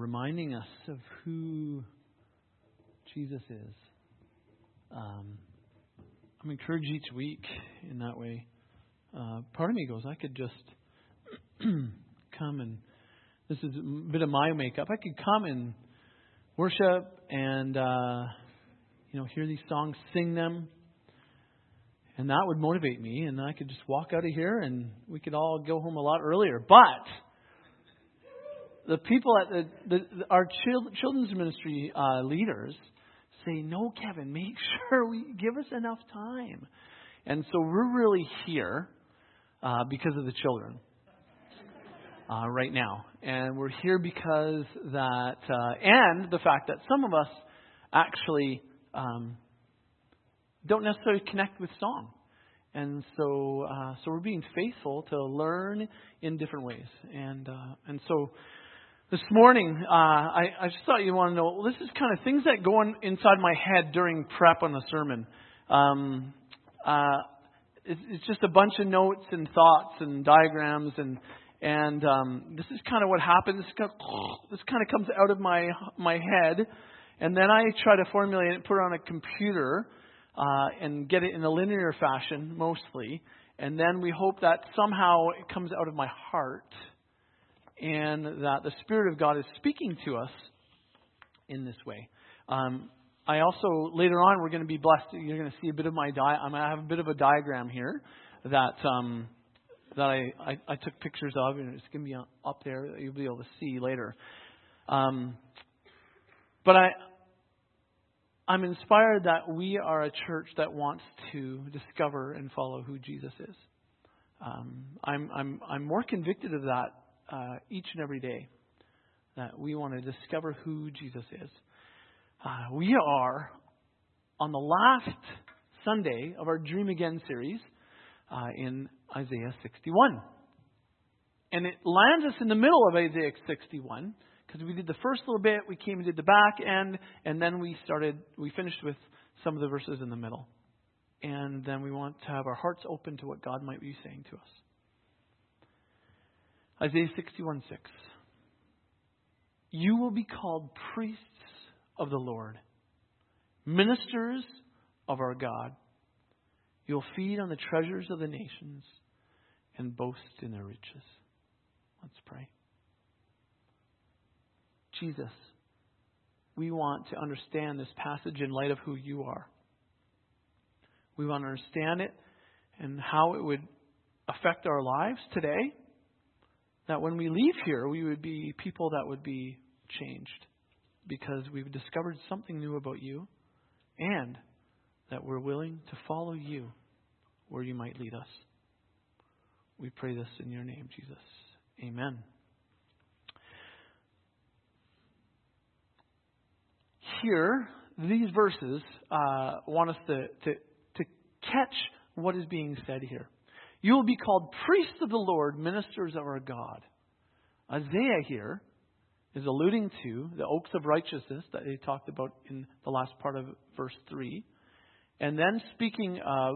reminding us of who Jesus is. I'm encouraged each week in that way. Part of me goes, I could just come and, this is a bit of my makeup, I could come and worship and, hear these songs, sing them. And that would motivate me, and I could just walk out of here and we could all go home a lot earlier. But the people at our children's ministry leaders say, no, Kevin, make sure we give us enough time. And so we're really here because of the children right now. And we're here because that, and the fact that some of us actually don't necessarily connect with song. And so we're being faithful to learn in different ways. And so this morning, I just thought you want to know, this is kind of things that go on inside my head during prep on a sermon. It's just a bunch of notes and thoughts and diagrams, and this is kind of what happens. This kind of comes out of my head, and then I try to formulate it, put it on a computer, and get it in a linear fashion mostly, and then we hope that somehow it comes out of my heart, and that the Spirit of God is speaking to us in this way. I also, later on, we're going to be blessed. You're going to see a bit of I have a bit of a diagram here that I took pictures of, and it's going to be up there that you'll be able to see later. But I'm inspired that we are a church that wants to discover and follow who Jesus is. I'm more convicted of that each and every day, that we want to discover who Jesus is. We are on the last Sunday of our Dream Again series in Isaiah 61. And it lands us in the middle of Isaiah 61, because we did the first little bit, we came and did the back end, and then we finished with some of the verses in the middle. And then we want to have our hearts open to what God might be saying to us. Isaiah 61:6. You will be called priests of the Lord, ministers of our God. You'll feed on the treasures of the nations and boast in their riches. Let's pray. Jesus, we want to understand this passage in light of who you are. We want to understand it and how it would affect our lives today. That when we leave here, we would be people that would be changed because we've discovered something new about you, and that we're willing to follow you where you might lead us. We pray this in your name, Jesus. Amen. Here, these verses want us to catch what is being said here. You will be called priests of the Lord, ministers of our God. Isaiah here is alluding to the oaks of righteousness that he talked about in the last part of verse 3. And then speaking of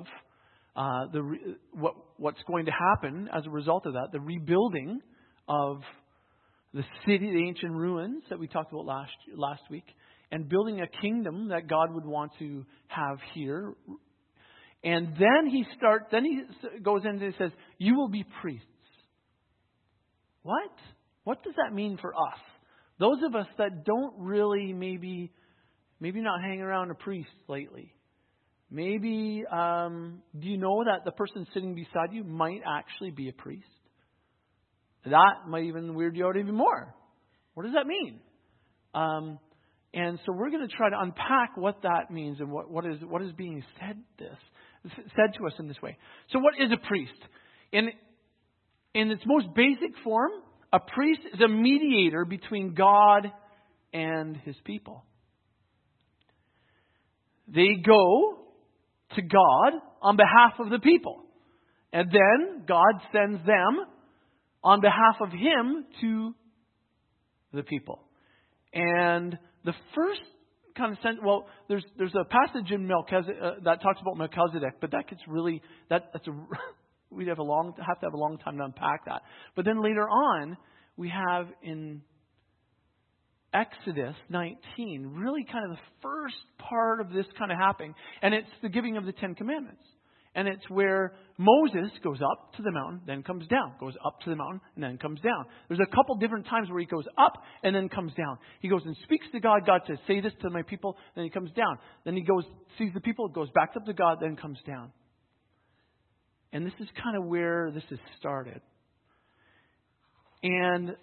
what's going to happen as a result of that, the rebuilding of the city, the ancient ruins that we talked about last week, and building a kingdom that God would want to have here. And then he goes in and he says, you will be priests. What? What does that mean for us? Those of us that don't really maybe not hang around a priest lately. Maybe, do you know that the person sitting beside you might actually be a priest? That might even weird you out even more. What does that mean? And so we're going to try to unpack what that means and what is being said to us in this way. So what is a priest? In its most basic form, a priest is a mediator between God and his people. They go to God on behalf of the people. And then God sends them on behalf of him to the people. And the first kind of sense, well, there's a passage in Melchizedek that talks about Melchizedek, but that gets really, we'd have to have a long time to unpack that. But then later on, we have in Exodus 19, really kind of the first part of this kind of happening. And it's the giving of the Ten Commandments. And it's where Moses goes up to the mountain, then comes down. Goes up to the mountain, and then comes down. There's a couple different times where he goes up and then comes down. He goes and speaks to God. God says, say this to my people. Then he comes down. Then he goes, sees the people, goes back up to God, then comes down. And this is kind of where this has started. And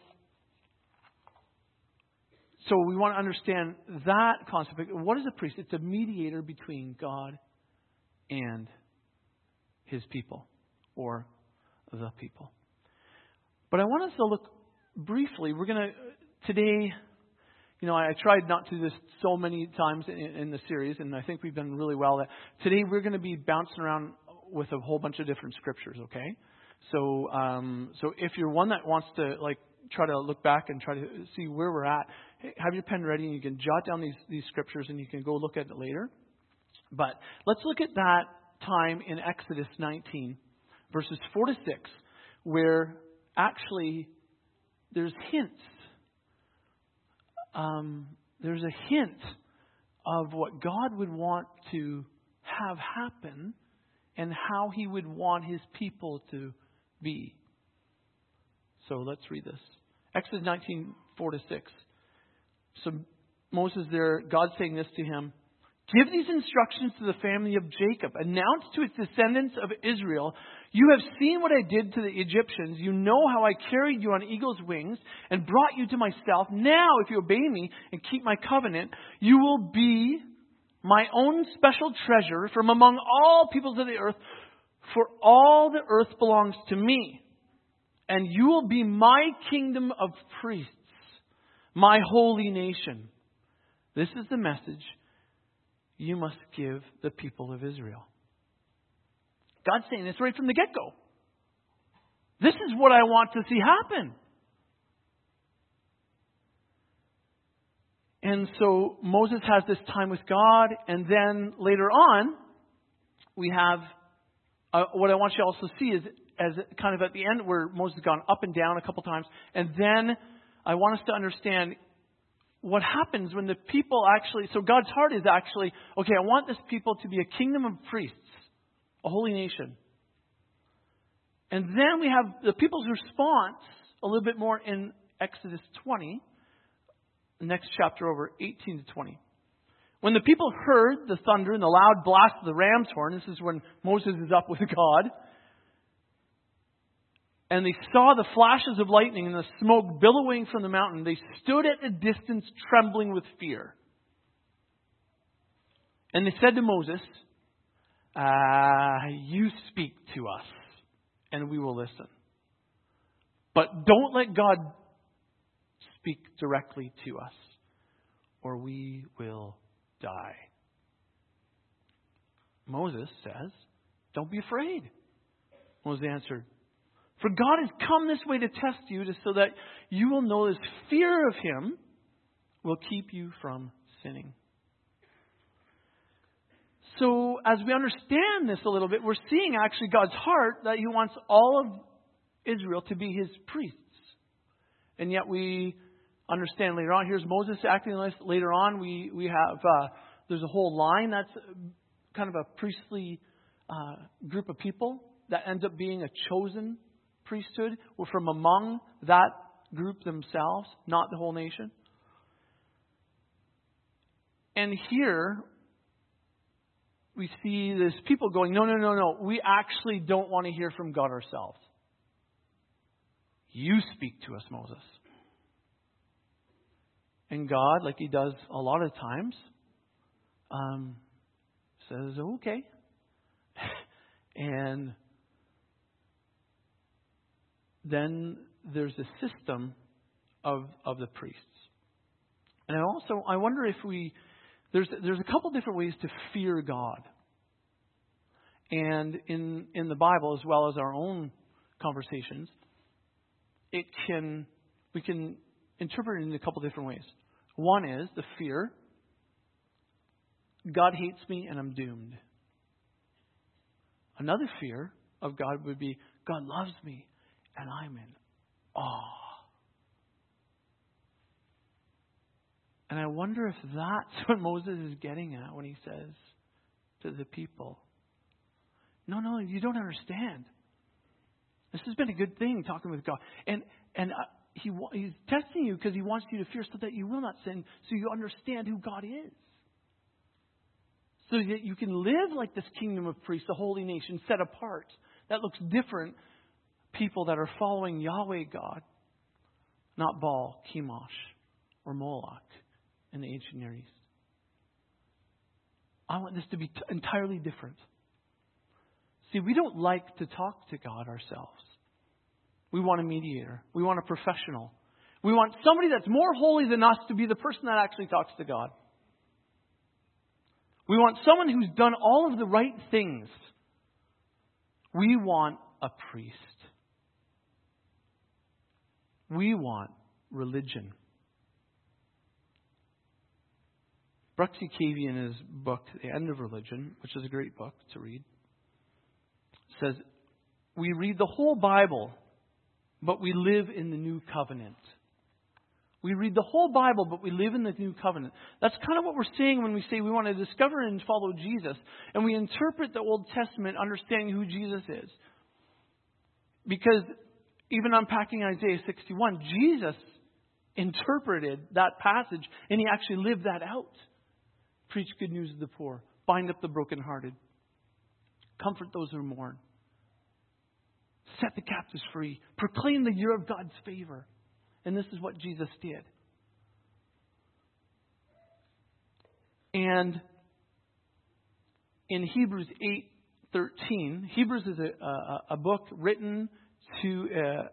so we want to understand that concept. What is a priest? It's a mediator between God and His people, or the people. But I want us to look briefly. We're going to, today, I tried not to do this so many times in the series, and I think we've done really well. Today we're going to be bouncing around with a whole bunch of different scriptures, okay? So if you're one that wants to try to look back and try to see where we're at, have your pen ready and you can jot down these scriptures and you can go look at it later. But let's look at that time in Exodus 19, verses 4 to 6, where actually there's hints. There's a hint of what God would want to have happen and how He would want His people to be. So let's read this. Exodus 19, 4 to 6. So Moses there, God's saying this to him. Give these instructions to the family of Jacob. Announce to its descendants of Israel, you have seen what I did to the Egyptians. You know how I carried you on eagle's wings and brought you to myself. Now, if you obey me and keep my covenant, you will be my own special treasure from among all peoples of the earth, for all the earth belongs to me. And you will be my kingdom of priests, my holy nation. This is the message you must give the people of Israel. God's saying this right from the get-go. This is what I want to see happen. And so Moses has this time with God, and then later on, we have what I want you to also see is as kind of at the end where Moses has gone up and down a couple times, and then I want us to understand what happens when the people actually, so God's heart is actually, okay, I want this people to be a kingdom of priests, a holy nation. And then we have the people's response a little bit more in Exodus 20, the next chapter over, 18 to 20. When the people heard the thunder and the loud blast of the ram's horn, this is when Moses is up with God, and they saw the flashes of lightning and the smoke billowing from the mountain, they stood at a distance trembling with fear. And they said to Moses, you speak to us and we will listen. But don't let God speak directly to us or we will die. Moses says, don't be afraid. Moses answered, for God has come this way to test you so that you will know this fear of Him will keep you from sinning. So as we understand this a little bit, we're seeing actually God's heart that He wants all of Israel to be His priests. And yet we understand later on, here's Moses acting like this. Later on, we have, there's a whole line that's kind of a priestly group of people that ends up being a chosen priesthood. We're from among that group themselves, not the whole nation. And here we see this people going, no. We actually don't want to hear from God ourselves. You speak to us, Moses. And God, like He does a lot of times, says, okay. And then there's a system of the priests. And I wonder if there's a couple different ways to fear God. And in the Bible, as well as our own conversations, we can interpret it in a couple different ways. One is the fear, God hates me and I'm doomed. Another fear of God would be, God loves me and I'm in awe. And I wonder if that's what Moses is getting at when he says to the people, no, you don't understand. This has been a good thing, talking with God. And he's testing you because he wants you to fear so that you will not sin, so you understand who God is. So that you can live like this kingdom of priests, a holy nation, set apart. That looks different. People that are following Yahweh God, not Baal, Chemosh, or Moloch in the ancient Near East. I want this to be entirely different. See, we don't like to talk to God ourselves. We want a mediator. We want a professional. We want somebody that's more holy than us to be the person that actually talks to God. We want someone who's done all of the right things. We want a priest. We religion. Bruxy Cavey, in his book, The End of Religion, which is a great book to read, says, we read the whole Bible, but we live in the New Covenant. We read the whole Bible, but we live in the New Covenant. That's kind of what we're saying when we say we want to discover and follow Jesus. And we interpret the Old Testament understanding who Jesus is. Because even unpacking Isaiah 61, Jesus interpreted that passage and he actually lived that out. Preach good news to the poor. Bind up the brokenhearted. Comfort those who mourn. Set the captives free. Proclaim the year of God's favor. And this is what Jesus did. And in Hebrews 8:13, Hebrews is a book written to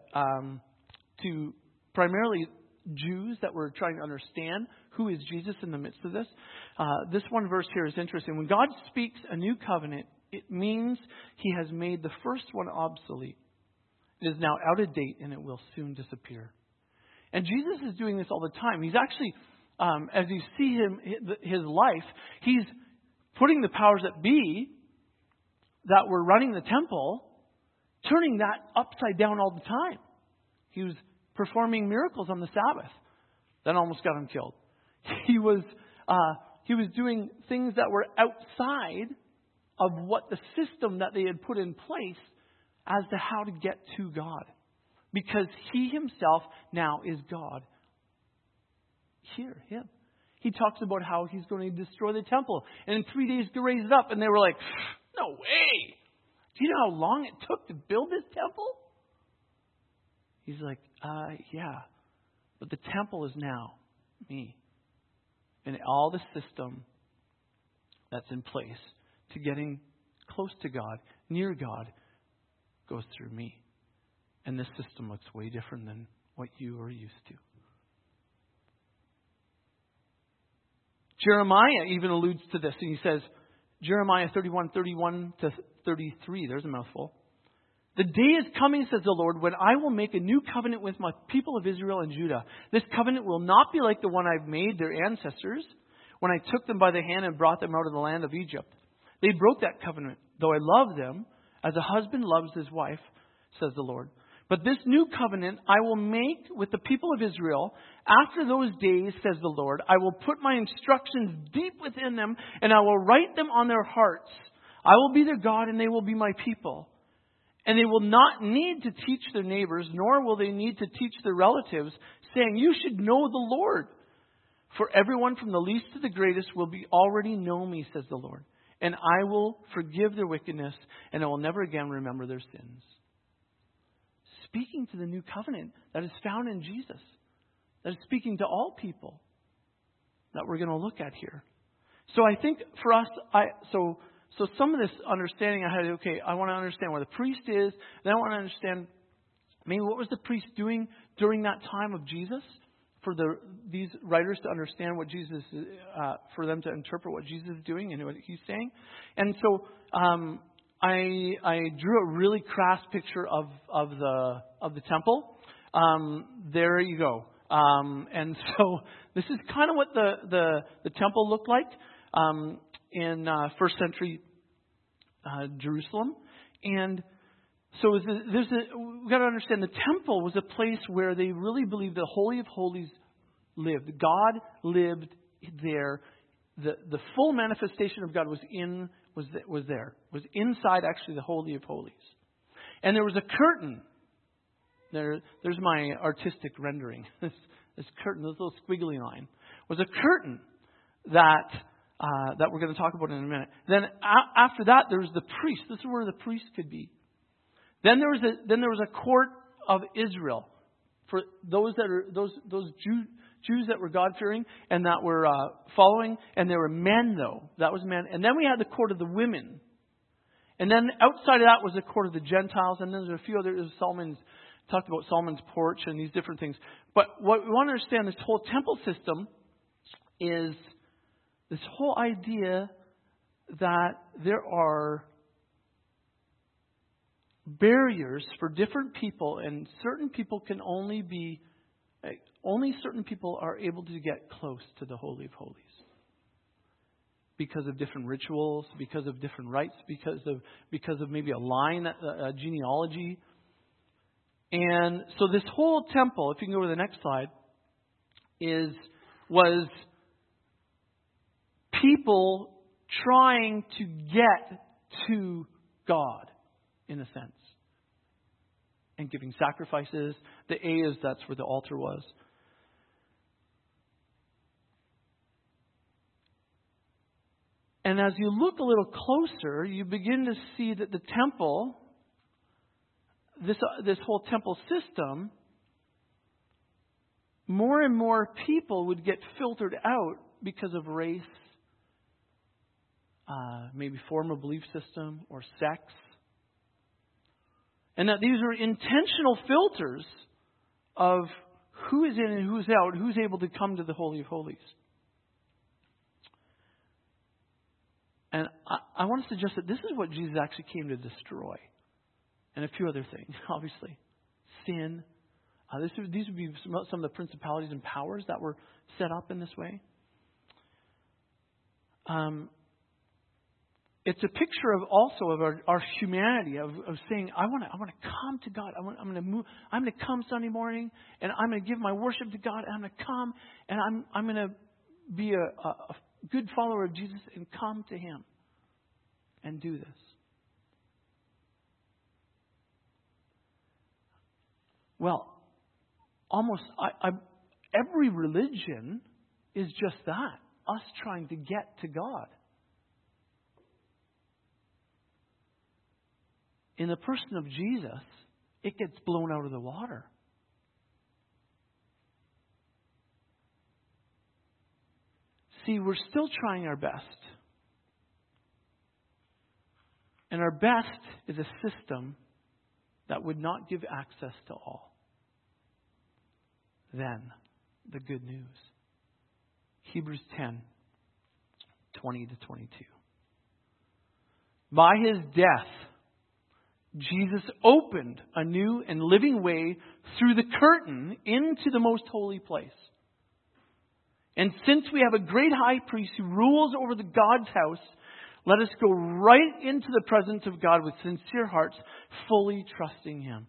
primarily Jews that were trying to understand who is Jesus in the midst of this. This one verse here is interesting. When God speaks a new covenant, it means He has made the first one obsolete. It is now out of date and it will soon disappear. And Jesus is doing this all the time. He's actually, as you see his life, He's putting the powers that be that were running the temple, turning that upside down all the time. He was performing miracles on the Sabbath. That almost got Him killed. He was doing things that were outside of what the system that they had put in place as to how to get to God. Because He Himself now is God. Hear Him. He talks about how He's going to destroy the temple. And in 3 days to raise it up. And they were like, no way. Do you know how long it took to build this temple? He's like, yeah. But the temple is now me. And all the system that's in place to getting close to God, near God, goes through me. And this system looks way different than what you are used to. Jeremiah even alludes to this. And he says, Jeremiah 31 to 33. There's a mouthful. The day is coming, says the Lord, when I will make a new covenant with my people of Israel and Judah. This covenant will not be like the one I've made their ancestors when I took them by the hand and brought them out of the land of Egypt. They broke that covenant, though I love them as a husband loves his wife, says the Lord. But this new covenant I will make with the people of Israel. After those days, says the Lord, I will put my instructions deep within them, and I will write them on their hearts. I will be their God, and they will be my people. And they will not need to teach their neighbors, nor will they need to teach their relatives, saying, you should know the Lord. For everyone from the least to the greatest will already know me, says the Lord. And I will forgive their wickedness, and I will never again remember their sins. Speaking to the new covenant that is found in Jesus. That is speaking to all people that we're going to look at here. So I think for us, so some of this understanding I had, okay, I want to understand where the priest is. Then I want to understand maybe what was the priest doing during that time of Jesus for these writers to understand what Jesus, for them to interpret what Jesus is doing and what He's saying. And so I drew a really crass picture of the temple. There you go. And so this is kind of what the temple looked like in first century Jerusalem. And so we've got to understand the temple was a place where they really believed the Holy of Holies lived. God lived there. The full manifestation of God was there. Was inside actually the Holy of Holies. And there was a curtain. There's my artistic rendering. This curtain, this little squiggly line, was a curtain that we're going to talk about in a minute. Then after that, there was the priest. This is where the priest could be. Then there was a court of Israel for those Jews that were God-fearing and that were following. And there were men, though. That was men. And then we had the court of the women. And then outside of that was the court of the Gentiles. And then there's a few other. Talked about Solomon's porch and these different things. But what we want to understand, this whole temple system is this whole idea that there are barriers for different people, and certain people can only certain people are able to get close to the Holy of Holies because of different rituals, because of different rites, because of maybe a line, a genealogy. And so this whole temple, if you can go to the next slide, was people trying to get to God, in a sense. And giving sacrifices. The A is that's where the altar was. And as you look a little closer, you begin to see that the temple, this whole temple system, more and more people would get filtered out because of race, maybe form of belief system, or sex. And that these are intentional filters of who is in and who's out, who's able to come to the Holy of Holies. And I want to suggest that this is what Jesus actually came to destroy. And a few other things, obviously. Sin. These would be some of the principalities and powers that were set up in this way. It's a picture of also of our humanity, of saying, I want to come to God. I'm going to move. I'm going to come Sunday morning, and I'm going to give my worship to God. And I'm going to come, and I'm going to be a good follower of Jesus and come to Him and do this. Well, almost every religion is just that, us trying to get to God. In the person of Jesus, it gets blown out of the water. See, we're still trying our best. And our best is a system that would not give access to all. Then, the good news. Hebrews 10, 20 to 22. By His death, Jesus opened a new and living way through the curtain into the most holy place. And since we have a great high priest who rules over the God's house, let us go right into the presence of God with sincere hearts, fully trusting Him.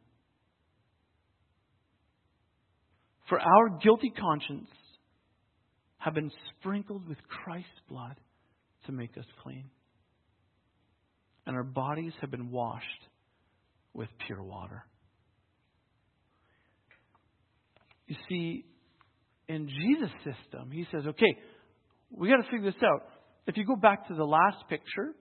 For our guilty conscience have been sprinkled with Christ's blood to make us clean. And our bodies have been washed with pure water. You see, in Jesus' system, He says, okay, we got to figure this out. If you go back to the last picture,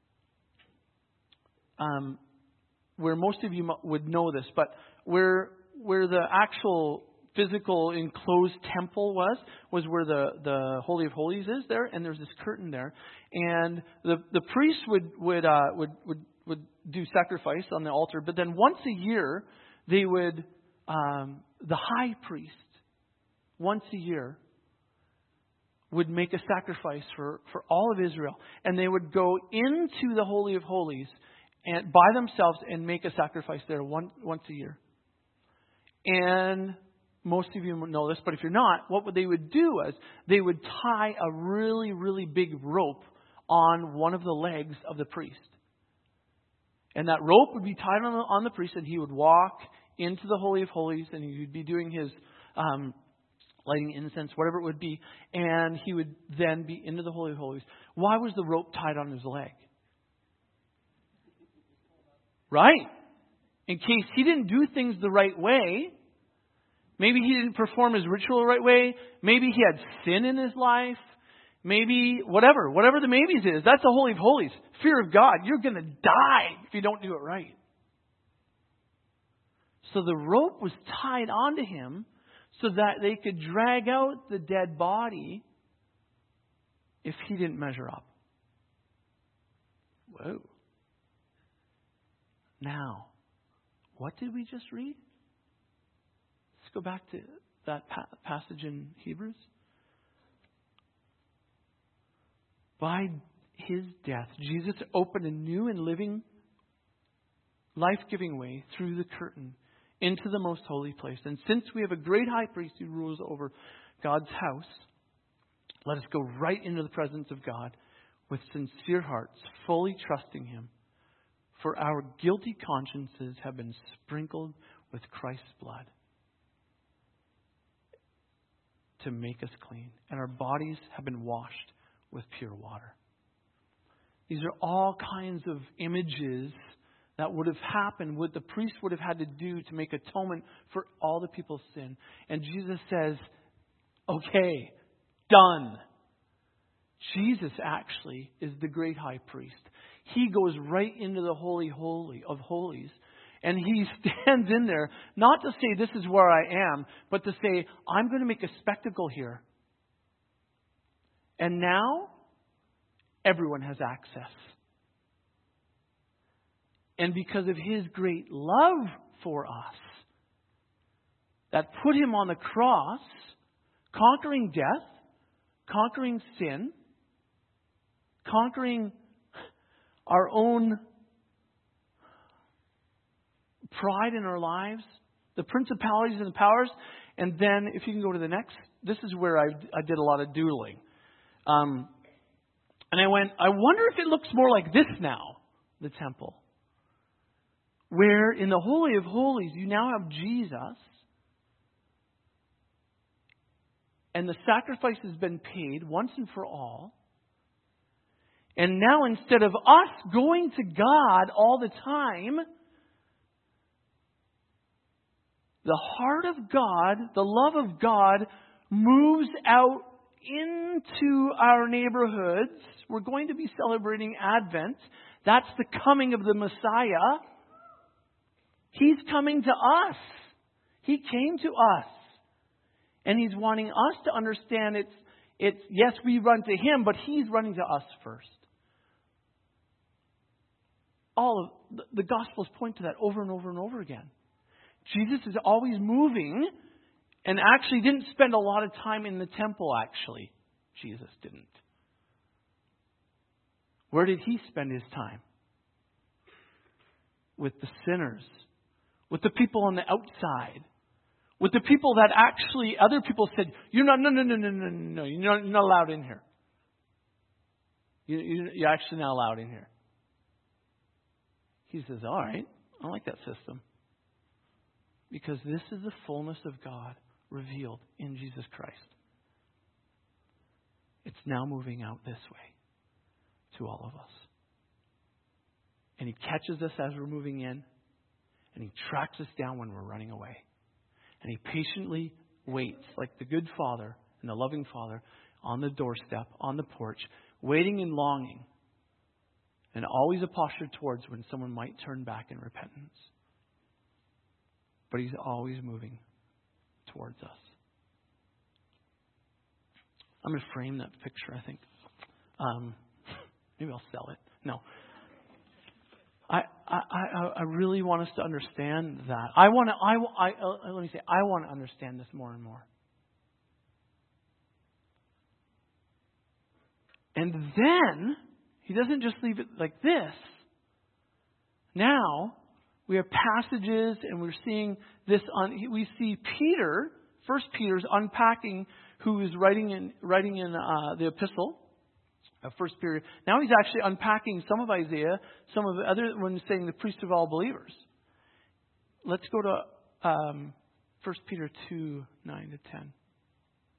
where most of you would know this, but where the actual physical enclosed temple was where the Holy of Holies is there, and there's this curtain there, and the priests would do sacrifice on the altar, but then once a year they would the high priest once a year would make a sacrifice for all of Israel, and they would go into the Holy of Holies and by themselves and make a sacrifice there once a year. And most of you know this, but if you're not, what they would do is they would tie a really, really big rope on one of the legs of the priest. And that rope would be tied on the priest, and he would walk into the Holy of Holies, and he would be doing his lighting incense, whatever it would be, and he would then be into the Holy of Holies. Why was the rope tied on his leg? Right. In case he didn't do things the right way. Maybe he didn't perform his ritual the right way. Maybe he had sin in his life. Maybe whatever the maybes is. That's the Holy of Holies. Fear of God. You're going to die if you don't do it right. So the rope was tied onto him so that they could drag out the dead body if he didn't measure up. Whoa. Now, what did we just read? Let's go back to that passage in Hebrews. By his death, Jesus opened a new and living, life-giving way through the curtain into the most holy place. And since we have a great high priest who rules over God's house, let us go right into the presence of God with sincere hearts, fully trusting him. For our guilty consciences have been sprinkled with Christ's blood to make us clean, and our bodies have been washed with pure water. These are all kinds of images that would have happened, what the priest would have had to do to make atonement for all the people's sin. And Jesus says, okay, done. Jesus actually is the great high priest. He goes right into the holy of holies. And he stands in there, not to say this is where I am, but to say, I'm going to make a spectacle here. And now, everyone has access. And because of his great love for us, that put him on the cross, conquering death, conquering sin, conquering our own pride in our lives, the principalities and the powers. And then, if you can go to the next, this is where I did a lot of doodling. And I went, I wonder if it looks more like this now, the temple. Where in the Holy of Holies, you now have Jesus. And the sacrifice has been paid once and for all. And now instead of us going to God all the time, the heart of God, the love of God, moves out into our neighborhoods. We're going to be celebrating Advent. That's the coming of the Messiah. He's coming to us. He came to us. And he's wanting us to understand it's yes, we run to him, but he's running to us first. All of the Gospels point to that over and over and over again. Jesus is always moving and actually didn't spend a lot of time in the temple, actually. Jesus didn't. Where did he spend his time? With the sinners. With the people on the outside. With the people that actually, other people said, you're not allowed in here. You're actually not allowed in here. He says, all right, I like that system. Because this is the fullness of God revealed in Jesus Christ. It's now moving out this way to all of us. And he catches us as we're moving in. And he tracks us down when we're running away. And he patiently waits like the good Father and the loving Father on the doorstep, on the porch, waiting and longing. And always a posture towards when someone might turn back in repentance. But he's always moving towards us. I'm going to frame that picture, I think. Maybe I'll sell it. No. I really want us to understand that. Let me say, I want to understand this more and more. And then, he doesn't just leave it like this. Now, we have passages and we're seeing this we see Peter, 1 Peter's unpacking, who is writing in the epistle of 1 Peter. Now he's actually unpacking some of Isaiah, some of the other ones saying the priest of all believers. Let's go to 1 Peter 2, 9 to 10.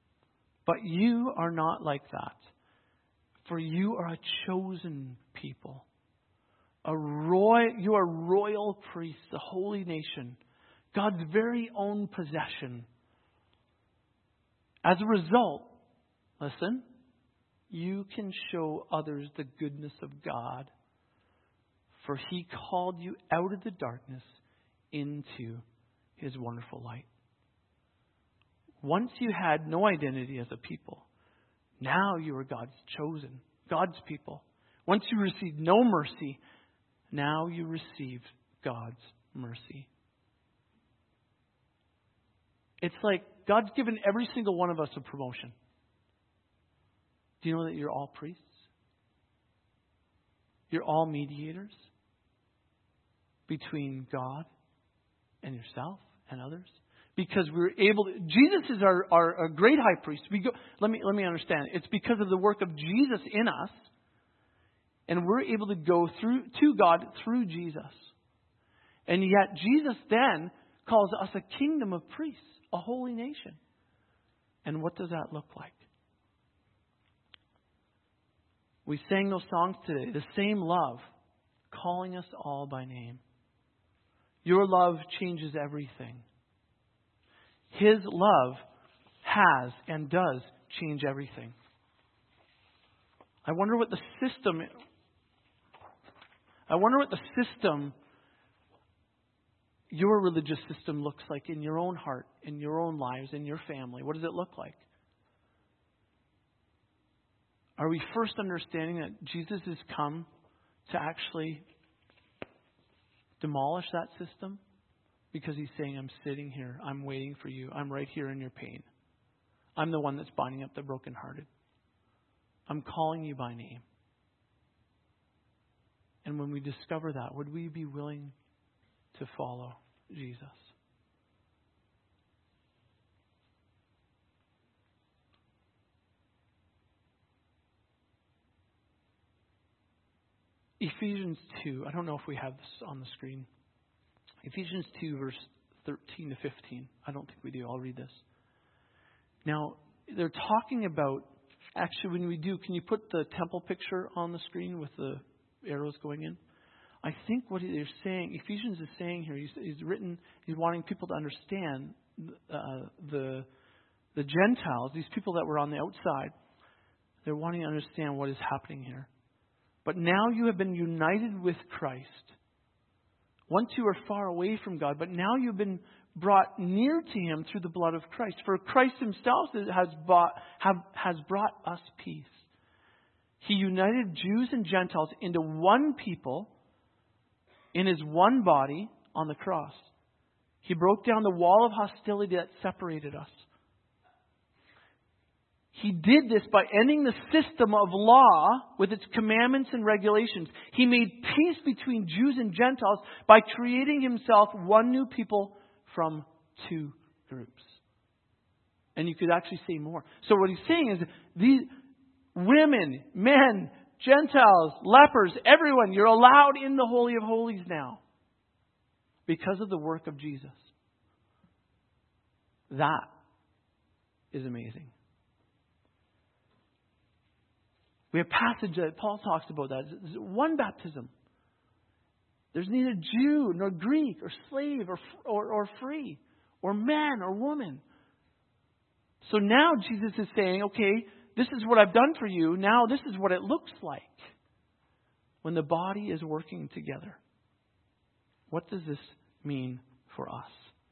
But you are not like that. For you are a chosen people. You are royal priests, a holy nation, God's very own possession. As a result, listen, you can show others the goodness of God. For He called you out of the darkness into His wonderful light. Once you had no identity as a people, now you are God's chosen, God's people. Once you received no mercy, now you receive God's mercy. It's like God's given every single one of us a promotion. Do you know that you're all priests? You're all mediators between God and yourself and others. Because we're able to, Jesus is our great high priest. Let me understand. It's because of the work of Jesus in us. And we're able to go to God through Jesus. And yet Jesus then calls us a kingdom of priests, a holy nation. And what does that look like? We sang those songs today. The same love, calling us all by name. Your love changes everything. His love has and does change everything. I wonder what the system your religious system looks like in your own heart, in your own lives, in your family. What does it look like? Are we first understanding that Jesus has come to actually demolish that system? Because He's saying, I'm sitting here. I'm waiting for you. I'm right here in your pain. I'm the one that's binding up the brokenhearted. I'm calling you by name. And when we discover that, would we be willing to follow Jesus? Ephesians 2. I don't know if we have this on the screen. Ephesians 2, verse 13 to 15. I don't think we do. I'll read this. Now, they're talking about, actually when we do, can you put the temple picture on the screen with the arrows going in? I think what they're saying, Ephesians is saying here, he's wanting people to understand the Gentiles, these people that were on the outside. They're wanting to understand what is happening here. But now you have been united with Christ. Once you were far away from God, but now you've been brought near to Him through the blood of Christ. For Christ Himself has brought us peace. He united Jews and Gentiles into one people in His one body on the cross. He broke down the wall of hostility that separated us. He did this by ending the system of law with its commandments and regulations. He made peace between Jews and Gentiles by creating Himself one new people from two groups. And you could actually say more. So what He's saying is these women, men, Gentiles, lepers, everyone, you're allowed in the Holy of Holies now because of the work of Jesus. That is amazing. We have a passage that Paul talks about that. There's one baptism. There's neither Jew nor Greek or slave or free or man or woman. So now Jesus is saying, okay, this is what I've done for you. Now this is what it looks like when the body is working together. What does this mean for us?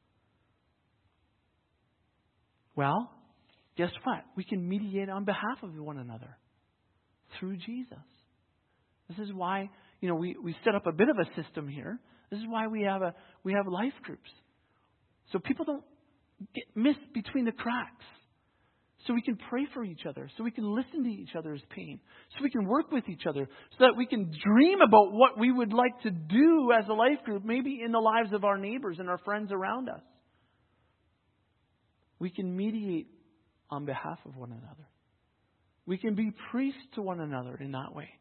Well, guess what? We can mediate on behalf of one another through Jesus. This is why, we set up a bit of a system here. This is why we have life groups. So people don't get missed between the cracks. So we can pray for each other. So we can listen to each other's pain. So we can work with each other. So that we can dream about what we would like to do as a life group, maybe in the lives of our neighbors and our friends around us. We can mediate on behalf of one another. We can be priests to one another in that way.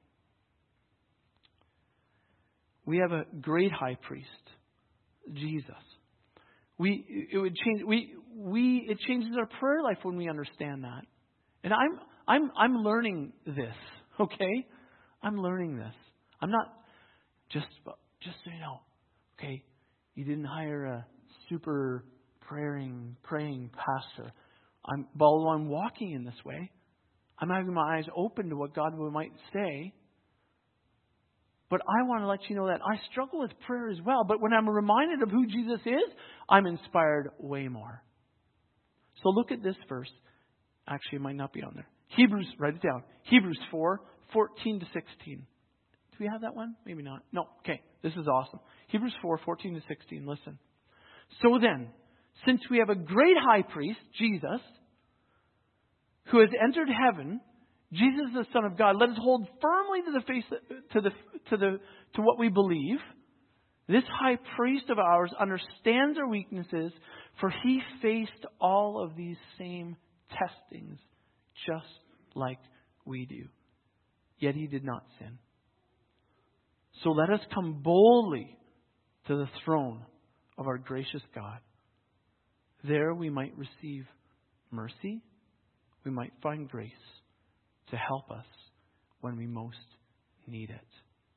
We have a great high priest, Jesus. It changes our prayer life when we understand that. And I'm learning this, okay? I'm learning this. I'm not just so you know, okay, you didn't hire a super praying pastor. Although I'm walking in this way, I'm having my eyes open to what God might say. But I want to let you know that I struggle with prayer as well. But when I'm reminded of who Jesus is, I'm inspired way more. So look at this verse. Actually, it might not be on there. Hebrews, write it down. Hebrews 4:14 to 16. Do we have that one? Maybe not. No. Okay. This is awesome. Hebrews 4:14 to 16. Listen. So then, since we have a great high priest, Jesus, who has entered heaven, Jesus the Son of God, let us hold firmly to the face to what we believe. This high priest of ours understands our weaknesses, for he faced all of these same testings just like we do. Yet he did not sin. So let us come boldly to the throne of our gracious God. There we might receive mercy. We might find grace to help us when we most need it.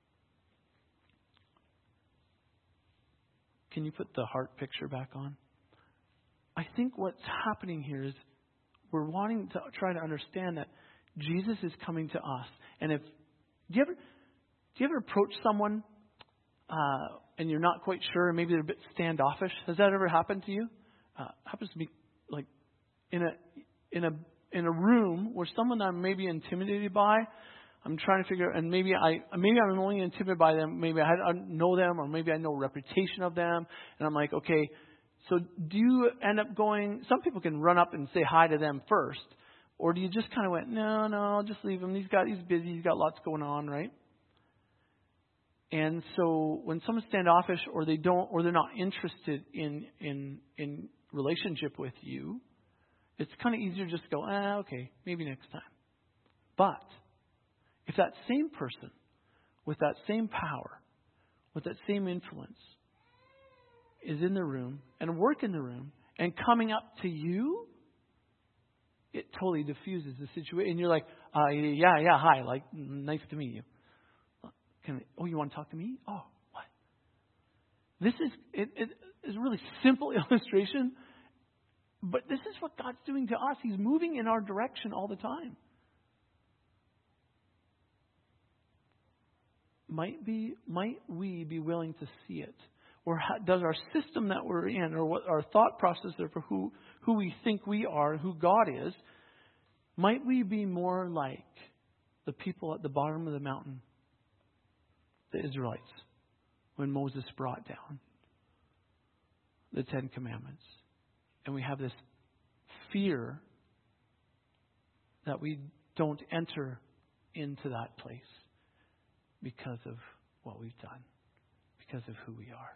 Can you put the heart picture back on? I think what's happening here is we're wanting to try to understand that Jesus is coming to us. And do you ever approach someone and you're not quite sure, and maybe they're a bit standoffish? Has that ever happened to you? Happens to me, like in a room where someone I'm maybe intimidated by. I'm trying to figure out, and maybe I'm only intimidated by them. Maybe I know them, or maybe I know a reputation of them, and I'm like, okay. So do you end up going? Some people can run up and say hi to them first, or do you just kind of went, no, I'll just leave him. He's busy. He's got lots going on, right? And so when someone's standoffish, or they're not interested in relationship with you, it's kind of easier just to go, okay, maybe next time. But if that same person, with that same power, with that same influence, is in the room and work in the room and coming up to you, it totally diffuses the situation. And you're like, yeah, hi, like, nice to meet you. You want to talk to me? Oh, what? This is a really simple illustration, but this is what God's doing to us. He's moving in our direction all the time. Might we be willing to see it? Or does our system that we're in, or what our thought process there for who we think we are, who God is, might we be more like the people at the bottom of the mountain, the Israelites, when Moses brought down the Ten Commandments? And we have this fear that we don't enter into that place because of what we've done, because of who we are.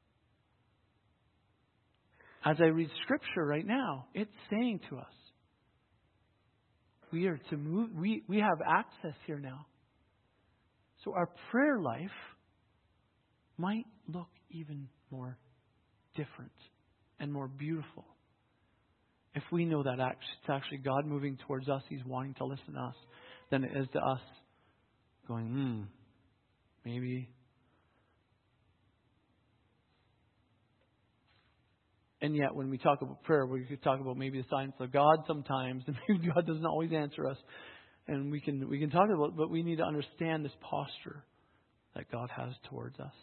As I read Scripture right now, it's saying to us, we are to move. We have access here now. So our prayer life might look even more different and more beautiful if we know that it's actually God moving towards us. He's wanting to listen to us than it is to us going, maybe. And yet, when we talk about prayer, we could talk about maybe the silence of God sometimes, and maybe God doesn't always answer us. And we can talk about it, but we need to understand this posture that God has towards us.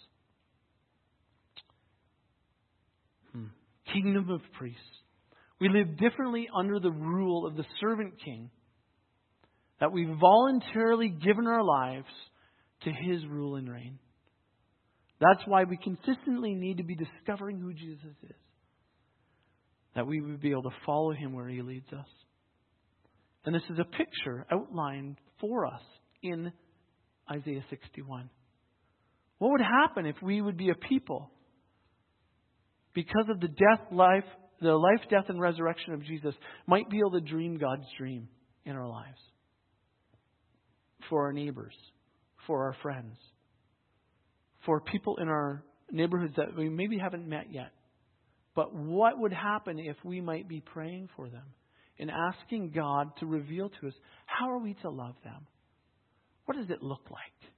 Kingdom of priests. We live differently under the rule of the servant king, that we've voluntarily given our lives to His rule and reign. That's why we consistently need to be discovering who Jesus is, that we would be able to follow Him where He leads us. And this is a picture outlined for us in Isaiah 61. What would happen if we would be a people, because of the life, death, and resurrection of Jesus, might be able to dream God's dream in our lives? For our neighbors, for our friends, for people in our neighborhoods that we maybe haven't met yet. But what would happen if we might be praying for them? in asking God to reveal to us, how are we to love them? What does it look like?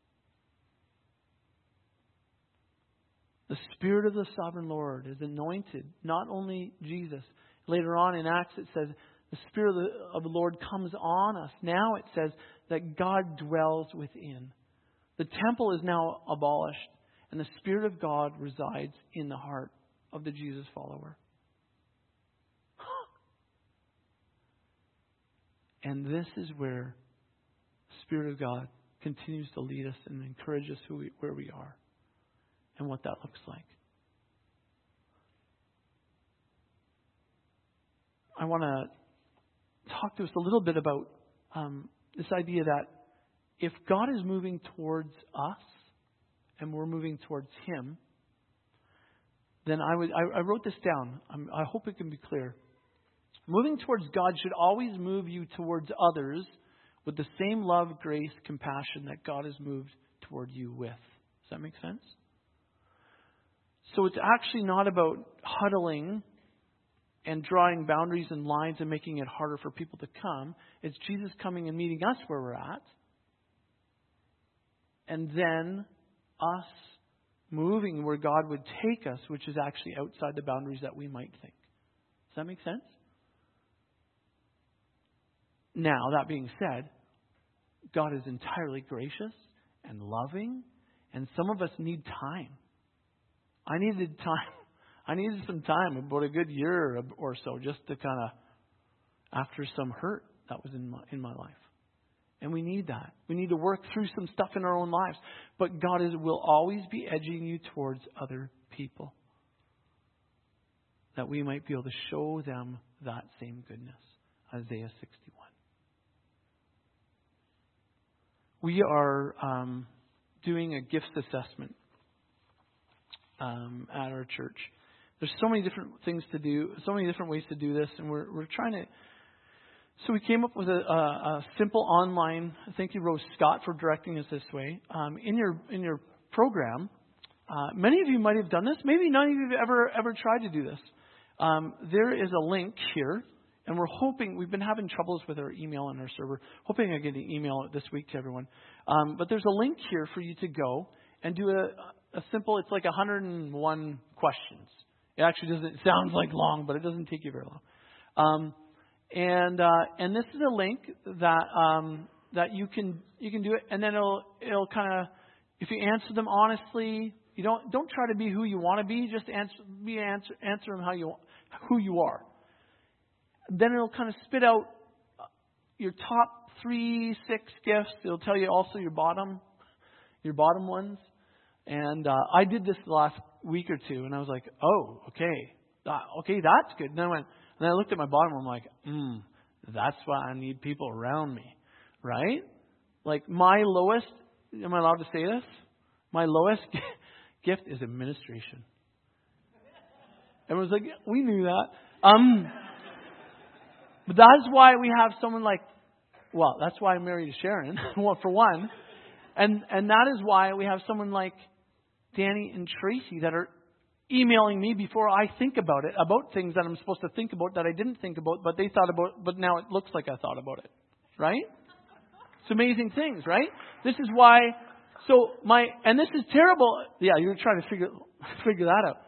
The Spirit of the Sovereign Lord is anointed, not only Jesus. Later on in Acts it says, the Spirit of the Lord comes on us. Now it says that God dwells within. The temple is now abolished, and the Spirit of God resides in the heart of the Jesus follower. And this is where the Spirit of God continues to lead us and encourage us where we are and what that looks like. I want to talk to us a little bit about this idea that if God is moving towards us and we're moving towards Him, then I wrote this down. I hope it can be clear. Moving towards God should always move you towards others with the same love, grace, compassion that God has moved toward you with. Does that make sense? So it's actually not about huddling and drawing boundaries and lines and making it harder for people to come. It's Jesus coming and meeting us where we're at. And then us moving where God would take us, which is actually outside the boundaries that we might think. Does that make sense? Now, that being said, God is entirely gracious and loving, and some of us need time. I needed time. I needed some time, about a good year or so, just to kind of, after some hurt that was in my life. And we need that. We need to work through some stuff in our own lives. But God will always be edging you towards other people, that we might be able to show them that same goodness. Isaiah 61. We are doing a gifts assessment at our church. There's so many different things to do, so many different ways to do this, and we're trying to. So we came up with a simple online. Thank you, Rose Scott, for directing us this way. In your program, many of you might have done this. Maybe none of you have ever tried to do this. There is a link here. And we're hoping, we've been having troubles with our email and our server, hoping I get an email this week to everyone. But there's a link here for you to go and do a simple, it's like 101 questions. It actually doesn't, it sounds like long, but it doesn't take you very long. And this is a link that you can do it, and then it'll kind of, if you answer them honestly, you don't try to be who you want to be, just answer them who you are. Then it'll kind of spit out your top 3, 6 gifts. It'll tell you also your bottom ones. And I did this the last week or two, and I was like, oh, okay, that's good. And then I looked at my bottom, and I'm like, that's why I need people around me, right? Like my lowest, am I allowed to say this? My lowest gift is administration. Everyone's like, yeah, we knew that. But that's why we have someone like, well, that's why I married Sharon, for one. And that is why we have someone like Danny and Tracy that are emailing me before I think about it, about things that I'm supposed to think about that I didn't think about, but they thought about, but now it looks like I thought about it. Right? It's amazing things, right? This is why, and this is terrible. Yeah, you're trying to figure that out.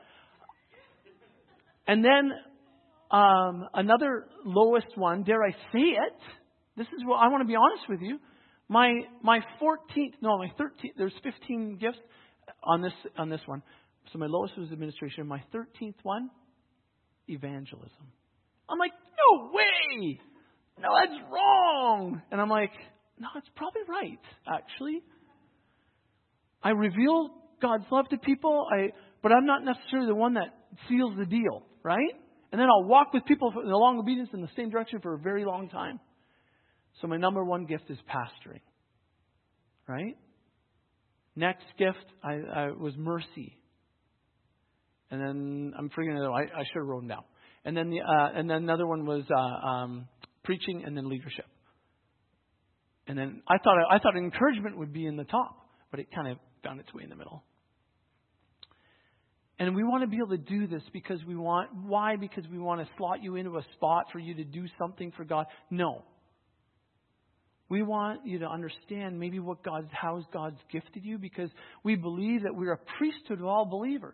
And then, another lowest one, dare I say it? This is what I want to be honest with you. My 13th, there's 15 gifts on this one. So my lowest was administration. My 13th one, evangelism. I'm like, no way! No, that's wrong! And I'm like, no, it's probably right, actually. I reveal God's love to people, but I'm not necessarily the one that seals the deal, right? And then I'll walk with people in the long obedience in the same direction for a very long time. So my number one gift is pastoring. Right? Next gift I was mercy. And then I'm forgetting it. I should have wrote them down. And then another one was preaching, and then leadership. And then I thought encouragement would be in the top, but it kind of found its way in the middle. And we want to be able to do this because why? Because we want to slot you into a spot for you to do something for God? No. We want you to understand maybe how God's gifted you, because we believe that we're a priesthood of all believers.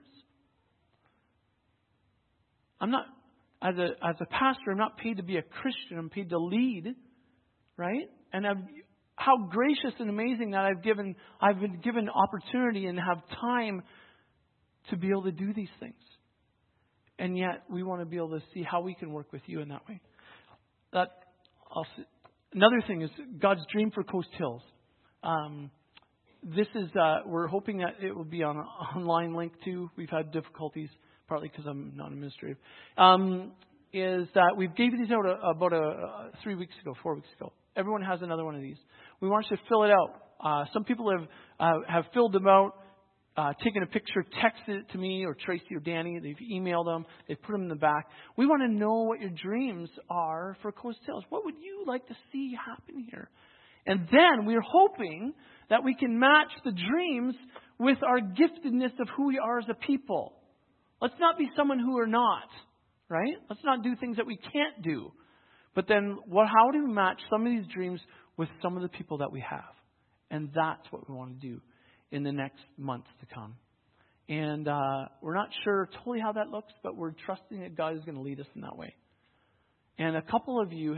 I'm not, as a pastor, I'm not paid to be a Christian. I'm paid to lead, right? And how gracious and amazing that I've been given opportunity and have time to be able to do these things. And yet we want to be able to see how we can work with you in that way. Another thing is God's dream for Coast Hills. This is we're hoping that it will be on an online link too. We've had difficulties, partly because I'm not administrative. Is that we gave these out about 4 weeks ago. Everyone has another one of these. We want you to fill it out. Some people have filled them out, taken a picture, texted it to me or Tracy or Danny. They've emailed them. They've put them in the back. We want to know what your dreams are for Coast Hills. What would you like to see happen here? And then we're hoping that we can match the dreams with our giftedness of who we are as a people. Let's not be someone who we're not, right? Let's not do things that we can't do. But then how do we match some of these dreams with some of the people that we have? And that's what we want to do in the next months to come. And we're not sure totally how that looks, but we're trusting that God is going to lead us in that way. And a few of you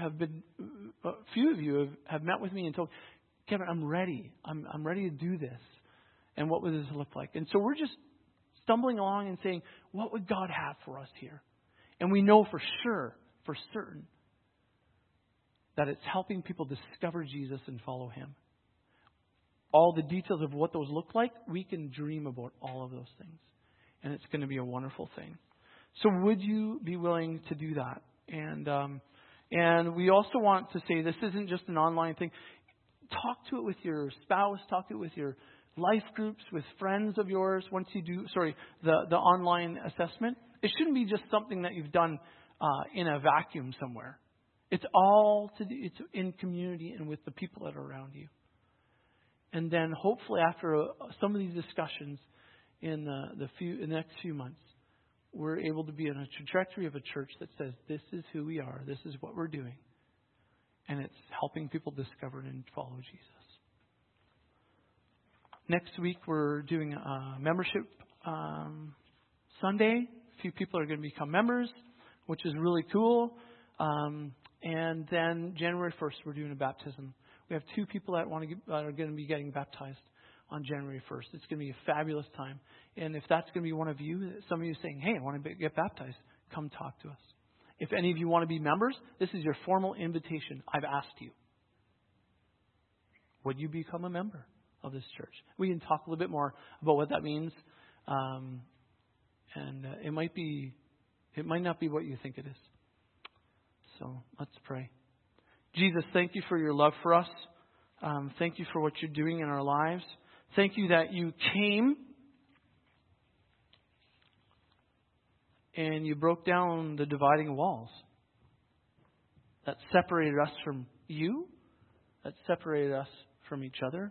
have met with me and told, Kevin, I'm ready. I'm ready to do this. And what would this look like? And so we're just stumbling along and saying, what would God have for us here? And we know for certain, that it's helping people discover Jesus and follow Him. All the details of what those look like, we can dream about all of those things. And it's going to be a wonderful thing. So would you be willing to do that? And we also want to say this isn't just an online thing. Talk to it with your spouse. Talk to it with your life groups, with friends of yours. Once you do, the online assessment. It shouldn't be just something that you've done in a vacuum somewhere. It's it's in community and with the people that are around you. And then hopefully after some of these discussions in the next few months, we're able to be in a trajectory of a church that says, this is who we are, this is what we're doing. And it's helping people discover and follow Jesus. Next week we're doing a membership Sunday. A few people are going to become members, which is really cool. And then January 1st, we're doing a baptism. We have 2 people that are going to be getting baptized on January 1st. It's going to be a fabulous time. And if that's going to be one of you, some of you saying, hey, I want to get baptized, come talk to us. If any of you want to be members, this is your formal invitation. I've asked you. Would you become a member of this church? We can talk a little bit more about what that means. And it might not be what you think it is. So let's pray. Jesus, thank you for your love for us. Thank you for what you're doing in our lives. Thank you that you came and you broke down the dividing walls that separated us from you, that separated us from each other.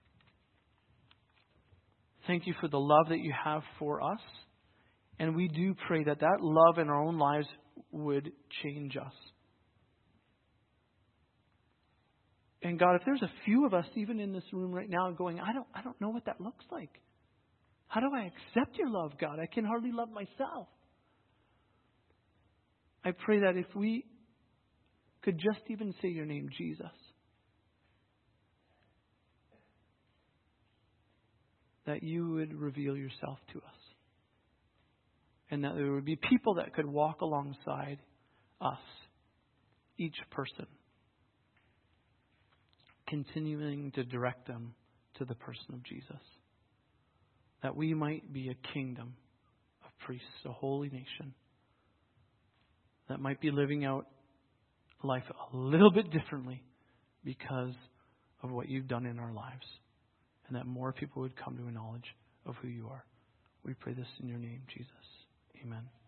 Thank you for the love that you have for us. And we do pray that love in our own lives would change us. And God, if there's a few of us even in this room right now going, I don't know what that looks like. How do I accept your love, God? I can hardly love myself. I pray that if we could just even say your name, Jesus, that you would reveal yourself to us. And that there would be people that could walk alongside us, each person, continuing to direct them to the person of Jesus. That we might be a kingdom of priests, a holy nation, that might be living out life a little bit differently because of what you've done in our lives. And that more people would come to a knowledge of who you are. We pray this in your name, Jesus. Amen.